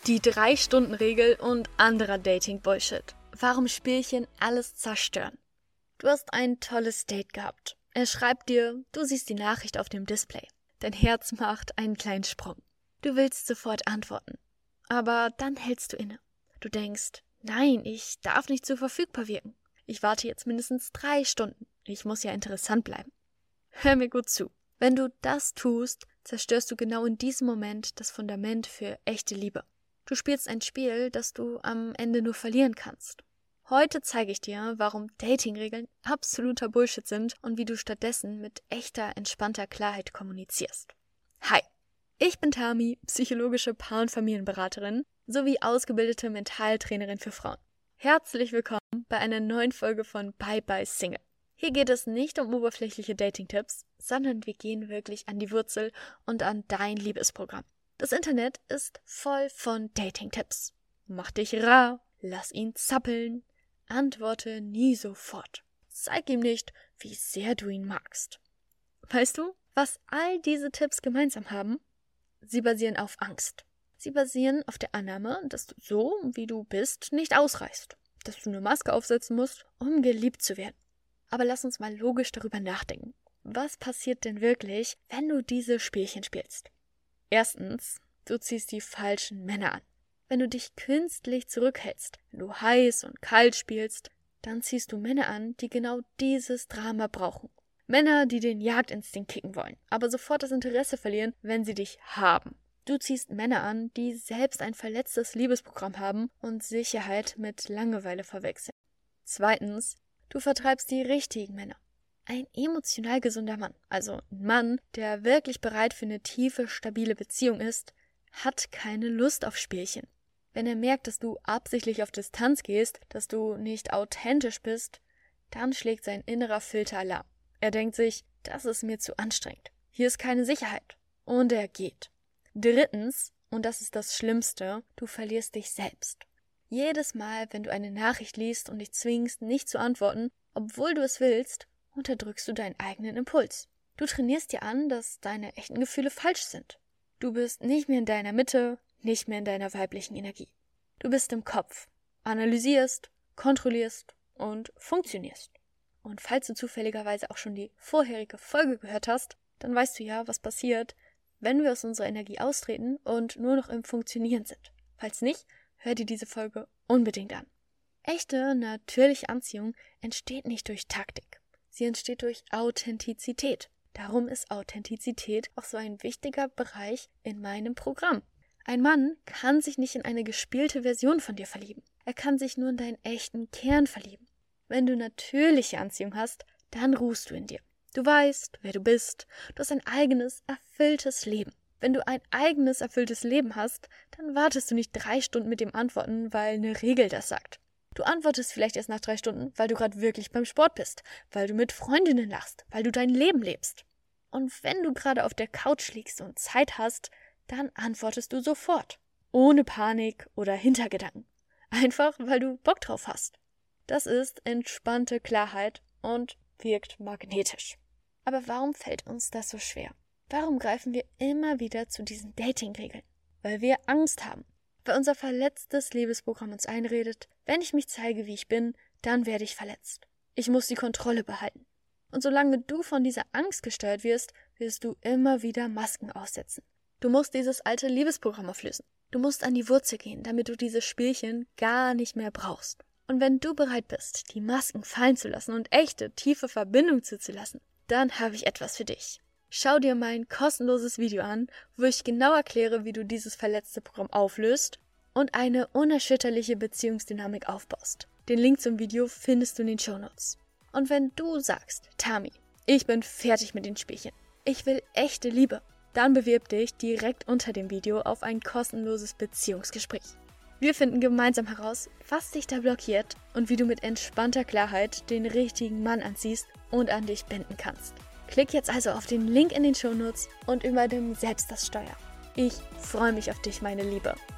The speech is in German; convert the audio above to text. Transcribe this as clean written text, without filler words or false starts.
Die 3-Stunden-Regel und anderer Dating-Bullshit. Warum Spielchen alles zerstören. Du hast ein tolles Date gehabt. Er schreibt dir, du siehst die Nachricht auf dem Display. Dein Herz macht einen kleinen Sprung. Du willst sofort antworten. Aber dann hältst du inne. Du denkst, nein, ich darf nicht so verfügbar wirken. Ich warte jetzt mindestens 3 Stunden. Ich muss ja interessant bleiben. Hör mir gut zu. Wenn du das tust, zerstörst du genau in diesem Moment das Fundament für echte Liebe. Du spielst ein Spiel, das du am Ende nur verlieren kannst. Heute zeige ich dir, warum Datingregeln absoluter Bullshit sind und wie du stattdessen mit echter, entspannter Klarheit kommunizierst. Hi, ich bin Tami, psychologische Paar- und Familienberaterin sowie ausgebildete Mentaltrainerin für Frauen. Herzlich willkommen bei einer neuen Folge von Bye Bye Single. Hier geht es nicht um oberflächliche Dating-Tipps, sondern wir gehen wirklich an die Wurzel und an dein Liebesprogramm. Das Internet ist voll von Dating-Tipps. Mach dich rar, lass ihn zappeln, antworte nie sofort. Zeig ihm nicht, wie sehr du ihn magst. Weißt du, was all diese Tipps gemeinsam haben? Sie basieren auf Angst. Sie basieren auf der Annahme, dass du so, wie du bist, nicht ausreichst. Dass du eine Maske aufsetzen musst, um geliebt zu werden. Aber lass uns mal logisch darüber nachdenken. Was passiert denn wirklich, wenn du diese Spielchen spielst? Erstens, du ziehst die falschen Männer an. Wenn du dich künstlich zurückhältst, wenn du heiß und kalt spielst, dann ziehst du Männer an, die genau dieses Drama brauchen. Männer, die den Jagdinstinkt kicken wollen, aber sofort das Interesse verlieren, wenn sie dich haben. Du ziehst Männer an, die selbst ein verletztes Liebesprogramm haben und Sicherheit mit Langeweile verwechseln. Zweitens, du vertreibst die richtigen Männer. Ein emotional gesunder Mann, also ein Mann, der wirklich bereit für eine tiefe, stabile Beziehung ist, hat keine Lust auf Spielchen. Wenn er merkt, dass du absichtlich auf Distanz gehst, dass du nicht authentisch bist, dann schlägt sein innerer Filter Alarm. Er denkt sich, das ist mir zu anstrengend. Hier ist keine Sicherheit. Und er geht. Drittens, und das ist das Schlimmste, du verlierst dich selbst. Jedes Mal, wenn du eine Nachricht liest und dich zwingst, nicht zu antworten, obwohl du es willst, unterdrückst du deinen eigenen Impuls. Du trainierst dir an, dass deine echten Gefühle falsch sind. Du bist nicht mehr in deiner Mitte, nicht mehr in deiner weiblichen Energie. Du bist im Kopf, analysierst, kontrollierst und funktionierst. Und falls du zufälligerweise auch schon die vorherige Folge gehört hast, dann weißt du ja, was passiert, wenn wir aus unserer Energie austreten und nur noch im Funktionieren sind. Falls nicht, hör dir diese Folge unbedingt an. Echte, natürliche Anziehung entsteht nicht durch Taktik. Sie entsteht durch Authentizität. Darum ist Authentizität auch so ein wichtiger Bereich in meinem Programm. Ein Mann kann sich nicht in eine gespielte Version von dir verlieben. Er kann sich nur in deinen echten Kern verlieben. Wenn du natürliche Anziehung hast, dann ruhst du in dir. Du weißt, wer du bist. Du hast ein eigenes, erfülltes Leben. Wenn du ein eigenes, erfülltes Leben hast, dann wartest du nicht 3 Stunden mit dem Antworten, weil eine Regel das sagt. Du antwortest vielleicht erst nach 3 Stunden, weil du gerade wirklich beim Sport bist, weil du mit Freundinnen lachst, weil du dein Leben lebst. Und wenn du gerade auf der Couch liegst und Zeit hast, dann antwortest du sofort. Ohne Panik oder Hintergedanken. Einfach, weil du Bock drauf hast. Das ist entspannte Klarheit und wirkt magnetisch. Aber warum fällt uns das so schwer? Warum greifen wir immer wieder zu diesen Dating-Regeln? Weil wir Angst haben. Weil unser verletztes Liebesprogramm uns einredet, wenn ich mich zeige, wie ich bin, dann werde ich verletzt. Ich muss die Kontrolle behalten. Und solange du von dieser Angst gesteuert wirst, wirst du immer wieder Masken aussetzen. Du musst dieses alte Liebesprogramm auflösen. Du musst an die Wurzel gehen, damit du diese Spielchen gar nicht mehr brauchst. Und wenn du bereit bist, die Masken fallen zu lassen und echte, tiefe Verbindung zuzulassen, dann habe ich etwas für dich. Schau dir mein kostenloses Video an, wo ich genau erkläre, wie du dieses verletzte Programm auflöst und eine unerschütterliche Beziehungsdynamik aufbaust. Den Link zum Video findest du in den Shownotes. Und wenn du sagst, Tami, ich bin fertig mit den Spielchen, ich will echte Liebe, dann bewirb dich direkt unter dem Video auf ein kostenloses Beziehungsgespräch. Wir finden gemeinsam heraus, was dich da blockiert und wie du mit entspannter Klarheit den richtigen Mann anziehst und an dich binden kannst. Klick jetzt also auf den Link in den Shownotes und übernimm selbst das Steuer. Ich freue mich auf dich, meine Liebe.